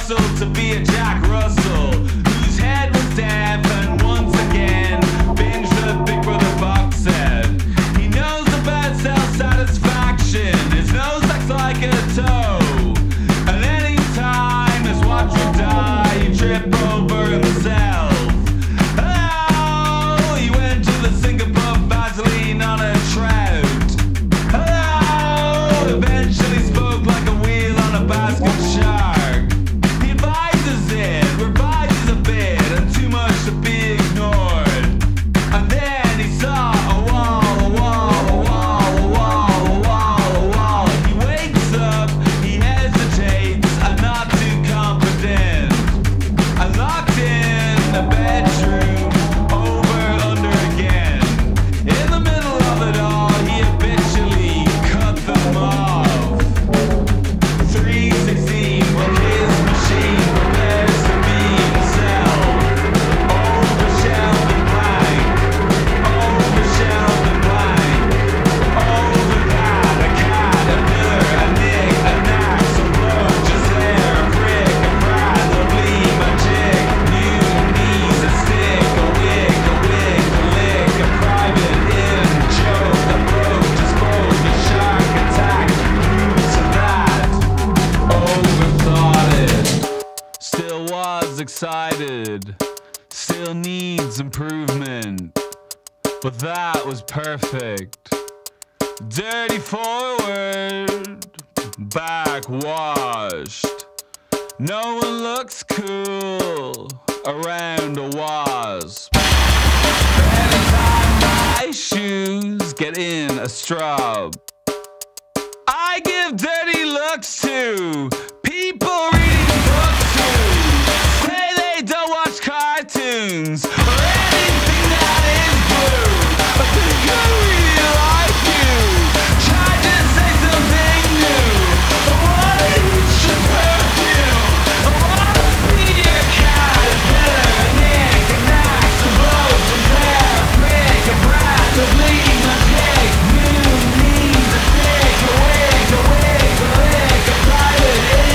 hustled to be a Jack Russell, whose head was deaf and once again binged the Big Brother box set. He knows the bad self-satisfaction. His nose looks like a toe. And any time his watch would die, he'd trip over himself. Oh, he went to the sink and put Vaseline on a trout. Oh, eventually spoke like a wheel on a basket shark. He advises it, revises a bit, and too much to be ignored. And then he saw a wall, a wall, a wall, a wall, a wall, a wall. He wakes up, he hesitates, and not too confident. And locked in the bedroom, over, under again. In the middle of it all, he habitually cut them off. 316, well, his machine prepares to be himself. Overshelved and blank, overshelved and blank. Over that, a cat, a pillar, a nick, a knack, some bloke, just there, a prick, a brat, a bleem, a jig, new knees, a stick, a wig, a lick, a private in, joke, a broke, just broke, a shark attack, roots of that. Overthought it, still was excited, still needs improvement, but that was perfect. Dirty forward, back washed. No one looks cool around a wasp. Anytime my shoes get in a straw, I give dirty looks to people reading books who say they don't watch cartoons or anything that is blue. But they do really like you. Try to say something new. I wanna eat your perfume. I wanna be a caterpillar, a nick, a knack, some bloke, some hair, a prick, a brat, a bleeding, a pig, new knees, a stick, a wig, a lick, a private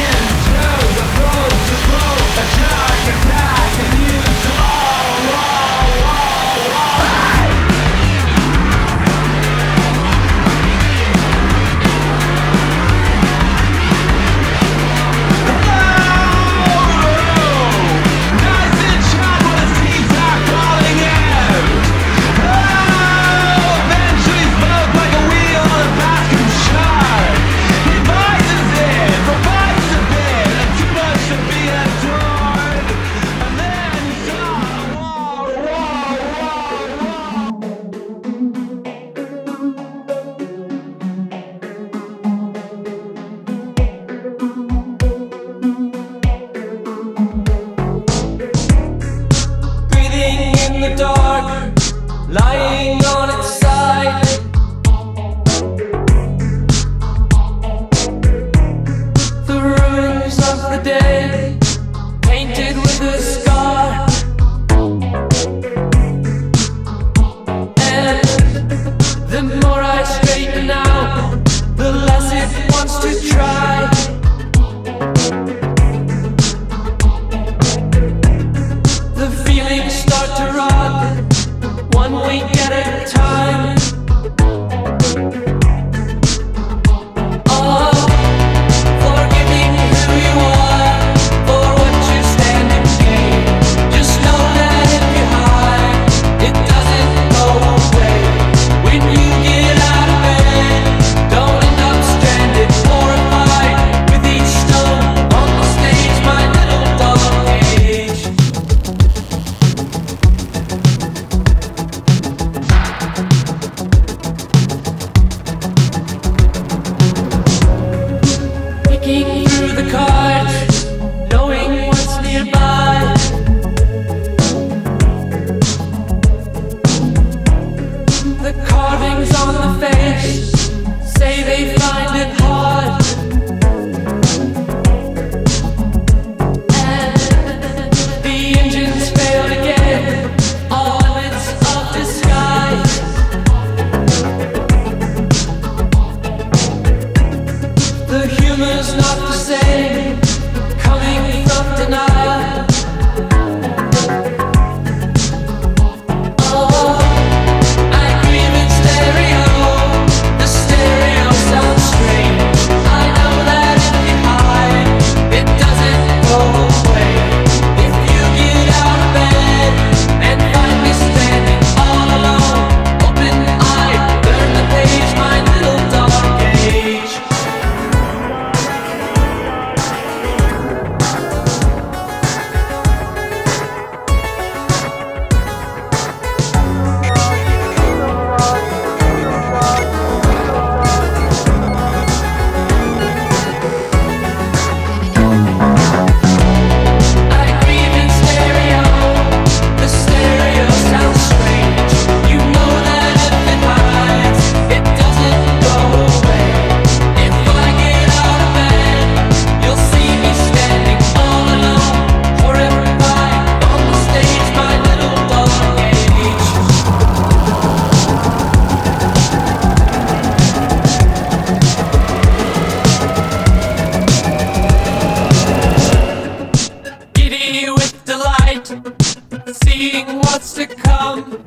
seeing what's to come.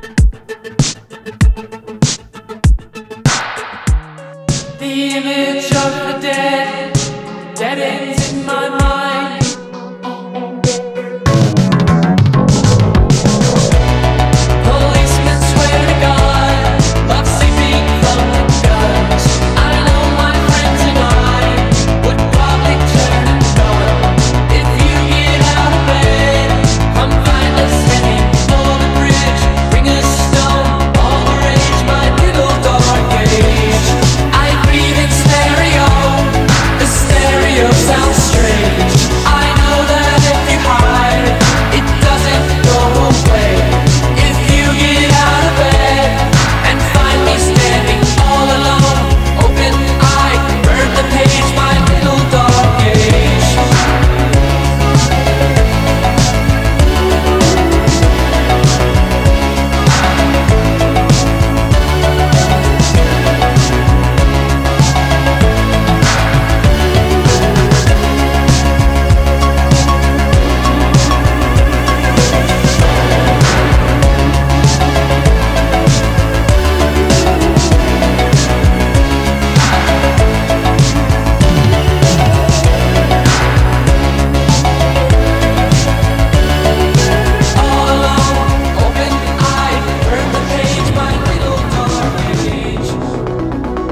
The image of the dead, dead ends in my mind. Policemen swear to God, love sleeping from the guns. I know my friends and I would probably turn and run. If you get out of bed, come find us heading for the bridge. Bring us stone, all the rage, my little dark age. I breathe in stereo, the stereo sounds strange. I know that if you hide, it doesn't go away. If you get out of bed and find me standing all alone, open eye, burn the page, my little dark age. All alone, open eye, burn the page, my little dark age.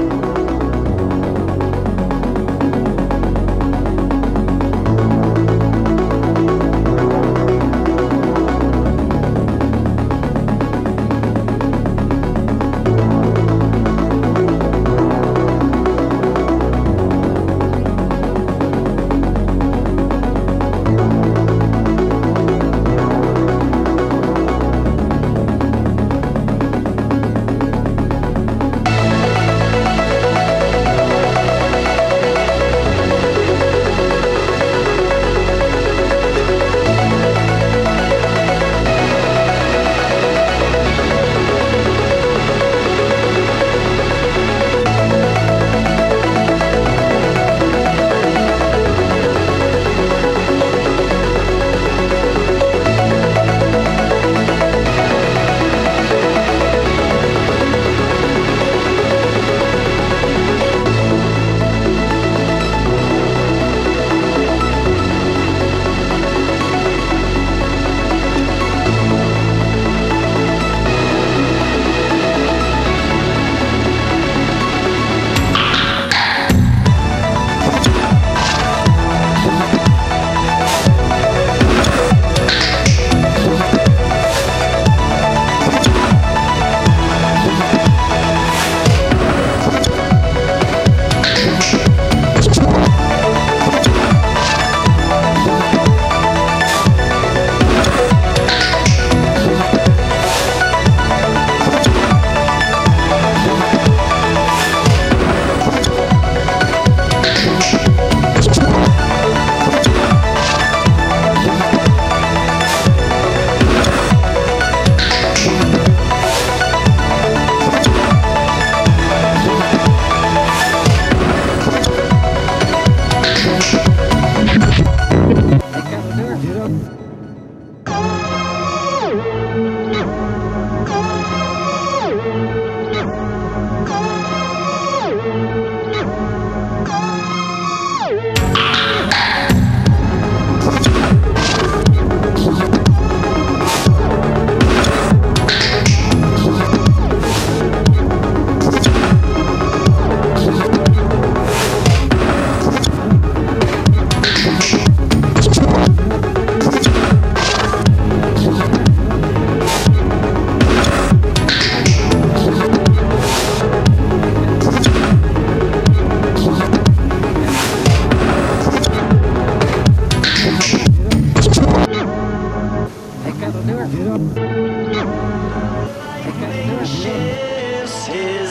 Shifts his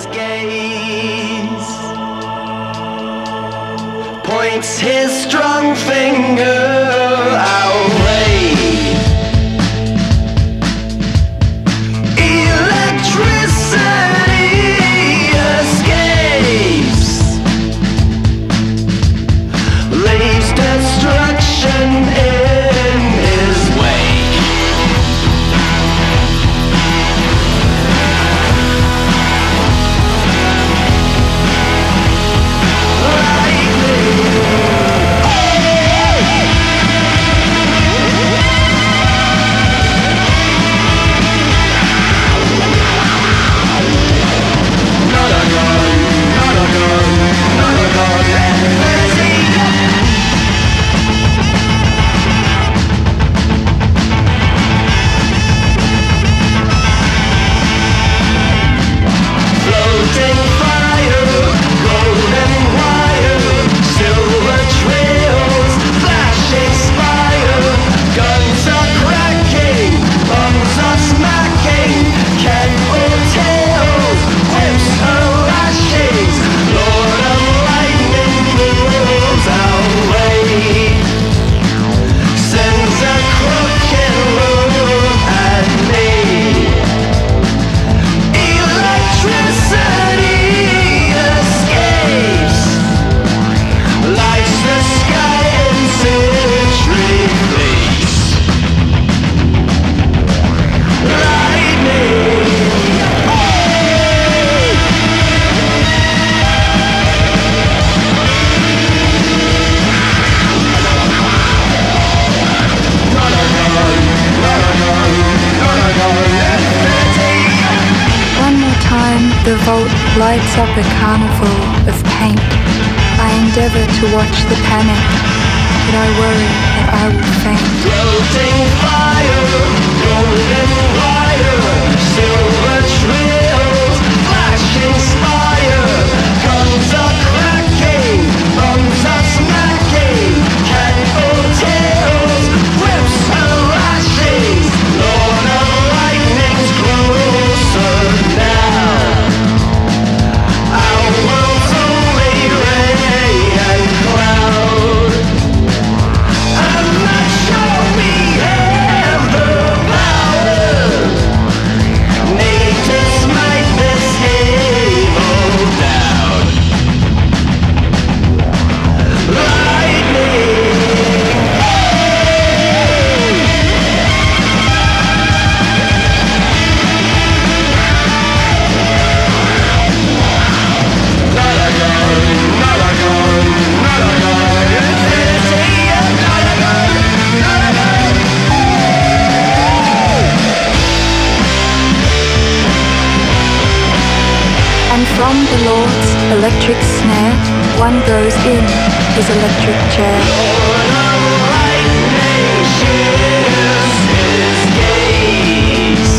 gaze, points his strong finger our way. Electricity escapes, leaves destruction in his wake. lights up a carnival of paint. I endeavor to watch the panic, but I worry that I will faint. Floating fire, golden wire, silver trails, flashing spire, guns are cracking, bombs are smacking, cannibal tails, whips and lashings, Lord of Lightning's closer now. Our world's only ray and cloud. I'm not sure we have the power. Need to smite this halo down. Lightning. Not a gun, not a gun, not a gun. Infinity, not a gun, not a gun. And from the Lord's electric snare, one goes in his electric chair. Lord of Lightning shifts his gaze,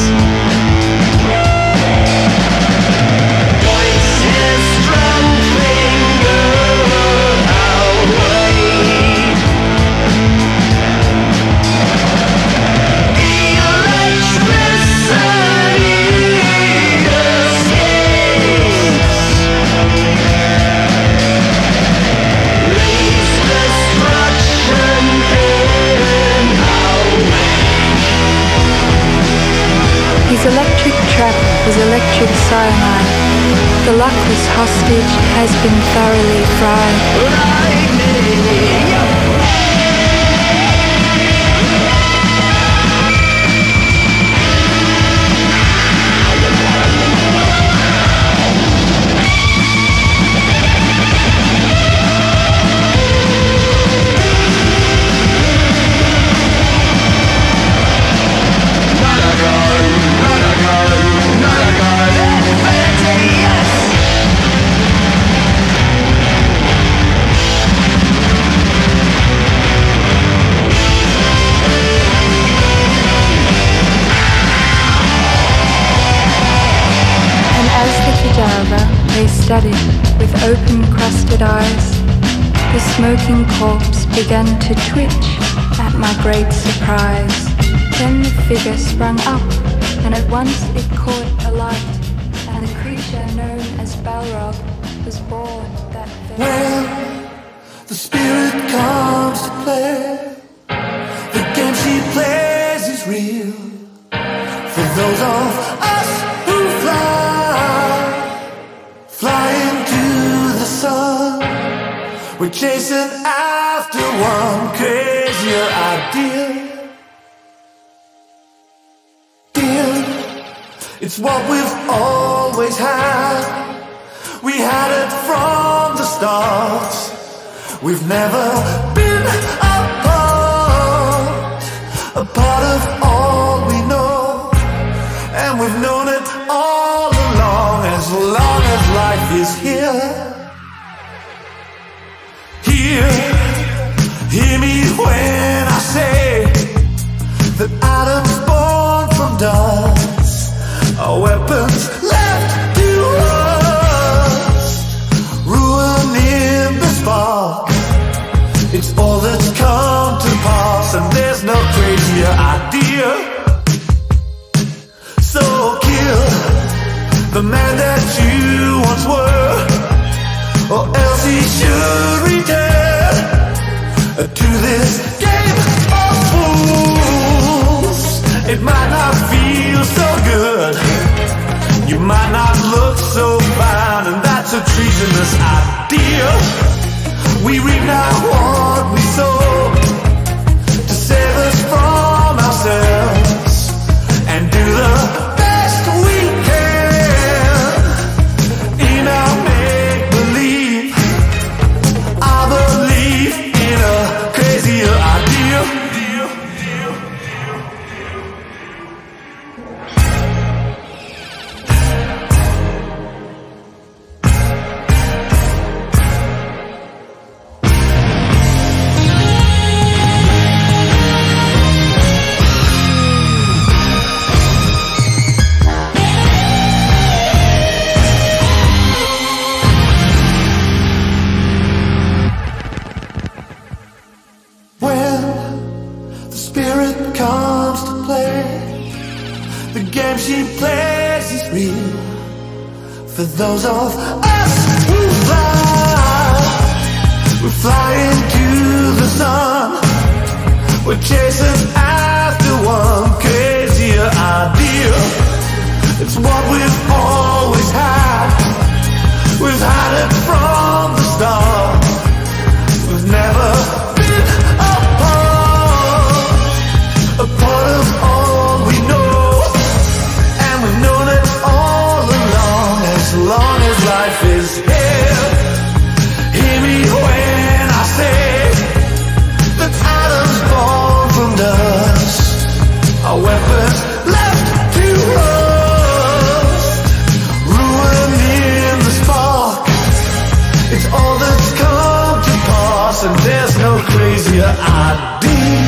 points his strong finger our way. Electricity escapes, leaves destruction in our wake. His electric trap was electric cyanide. The luckless hostage has been thoroughly fried. Not a gun, not a gun, not a gun. Infinity, yes. And as the cadaver lay steady with open crusted eyes, the smoking corpse began to twitch at my great surprise. Then the figure sprung up, and at once it caught alight, and the creature known as Balrog was born that very When the spirit comes to play, the game she plays is real. For those of us who fly into the sun, we're chasing after one crazier idea. Dear, it's what we've always had. We had it from the start. We've never been a part of all we know. And we've known it all along as life is here. Hear me when I say that atoms born from dust are weapons left to rust, ruining the spark. It's all that's come to pass, and there's no crazier idea. So kill the man that you once were, or else he should return to this game of fools. It might not feel so good, you might not look so fine, and that's a treasonous idea. We reap now what we sow, to save us from ourselves and do the best we can in our make-believe. I believe in a crazier idea. it comes to play, the game she plays is real. For those of us who fly, we fly into the sun. We're chasing after one crazier idea. It's what we've always had. We've had it from the start. We've never been apart. A part of all we know, and we've known it all along. As long as life is here, hear me when I say that atoms born from dust are weapons left to rust, ruining the spark. It's all that's come to pass, and there's no crazier idea.